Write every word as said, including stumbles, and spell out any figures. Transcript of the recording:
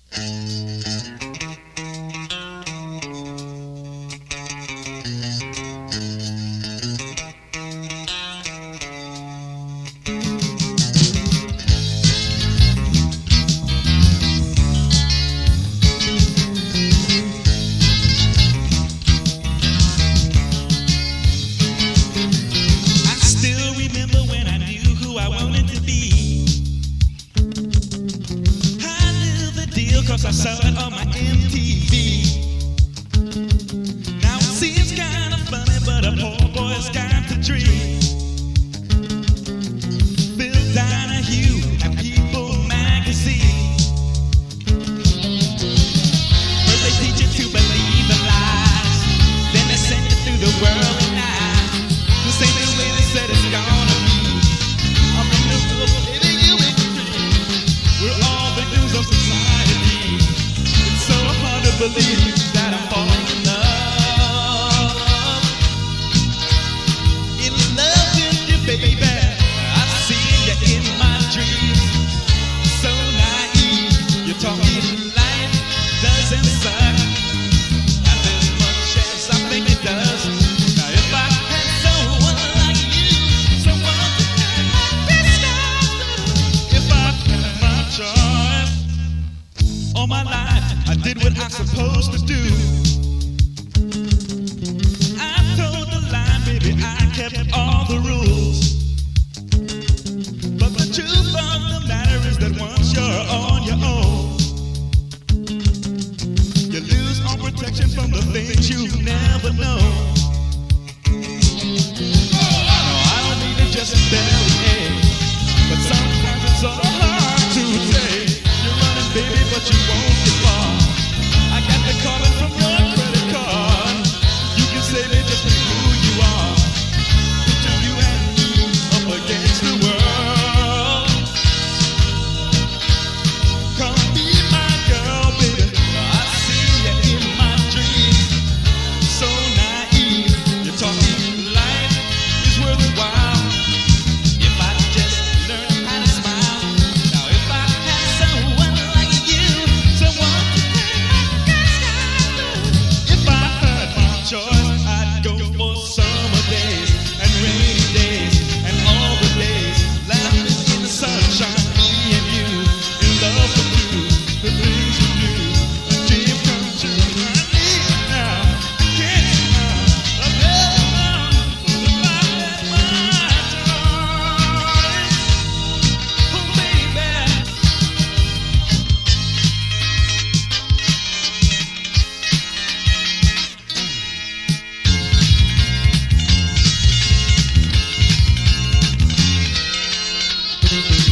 Cause I saw it on my M T V. Now it seems kind of funny, but a poor boy's got to dream. Bill Donahue and People magazine. First they teach you to believe in lies, then they send you through the world at night. The same way they said it's gonna be. I'm in the book, baby, you make it free. We're all victims of society. Believe that I'm falling in love, in love with you, baby. I see you in my dreams, so naive. You taught me life doesn't suck as much as I think it does. Now if I had someone like you, someone to turn my best out, if I had my choice, all my life I did what I'm supposed to do. I told the lie, baby, I kept all the rules. But the truth of the matter is that once you're on your own, you lose all protection from the things you've never known. No, I don't mean to just barely, but sometimes it's so hard to say. You're running, baby, but you won't get far. I got the calling from your credit card. You can save me just like who you are. Picture you and me up against the world. Come be my girl, baby. I see you in my dreams. So naive. You taught me life is worthwhile. If I just learned how to smile. Now if I had someone like you, someone choice, I'd go for summer days and rainy days and all the days laughing in the sunshine, me and you in love with you, the things you do, a dream come true. I need you now, can't you now? I'm better now, if I had my choice. Oh baby. Thank you.